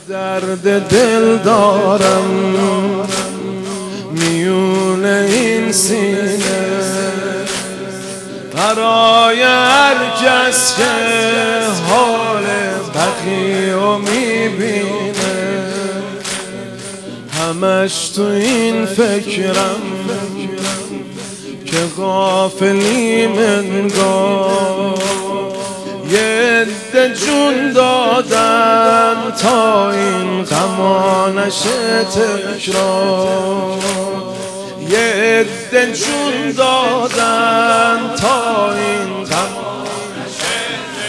درد دل دارم میون این سینه، برای هر کس که حال بقیه میبینه. همش تو این فکرم که غافلی منگاه، یه عده جون دادن تا این غما نشه تکرار، یه عده جون دادن تا این غما نشه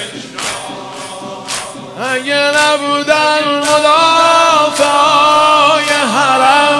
تکرار. اگه نبودن مدافعای حرم،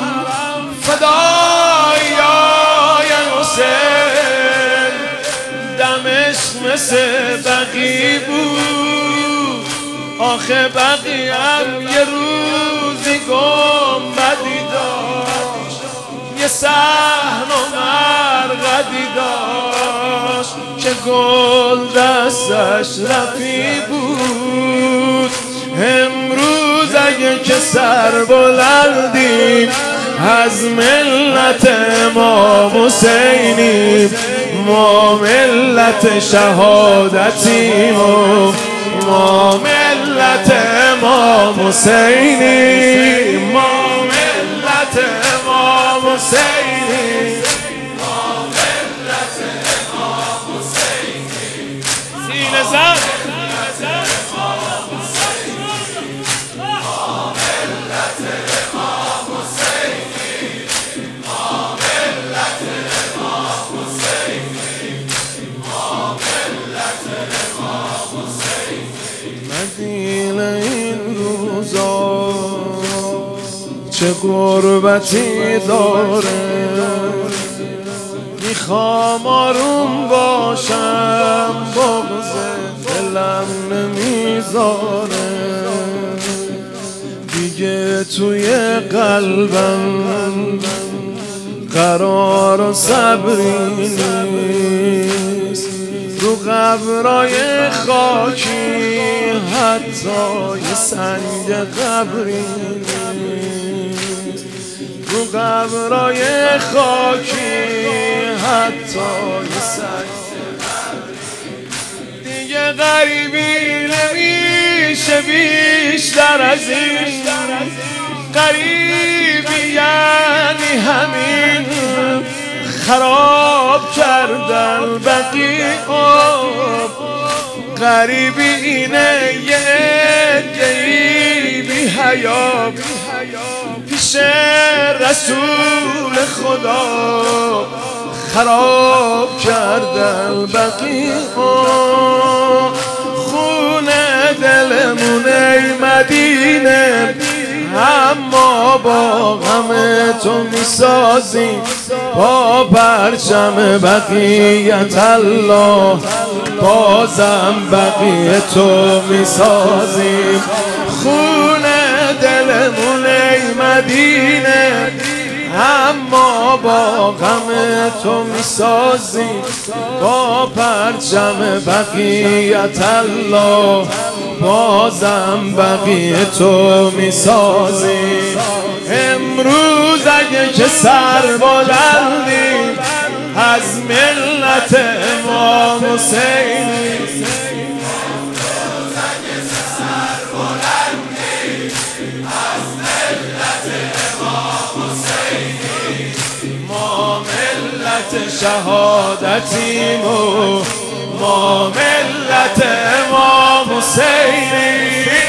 فدایای حسین، دمش مثل بقی بود. آخه بقی هم یه روزی گنبدی داشت، یه صحن و مرقدی داشت که گل دستش رفی بود. امروز اگه که سر بلندیم از ملت امام حسینیم، ما ملت شهادتیم و ما ملت امام حسینیم، ما ملت امام حسینیم، ما ملت امام حسینیم. سینه زن مدینه این روزا چه غربتی داره، میخوام آروم باشم بغض دلم نمیذاره، دیگه توی قلبم قرار و صبری نیست. رو قبرای خاکی حتی یه سنگ قبری نیست، رو قبرای خاکی حتی یه سنگ قبری. دیگه غریبی نمیشه بیشتر از این، غریبی یعنی همین، خراب کردن بقیه. غریبی اینه یه عده‌ای بی حیا پیش رسول خدا خراب کردن بقیه. خونه دلمون ای مدینه، اما با غم تو میسازیم، با پرچم بقیت الله بازم بقیه تو میسازیم. خونه دلمون ای مدینه، اما با غم تو میسازیم، با پرچم بقیت الله بازم بقیه تو میسازیم. امروز اگه که سر بلندیم از ملت امام حسینیم، امروز اگه سر بلندیم از ملت امام حسینیم، ما ملت شهادتیم و ما ملت امام حسینیم.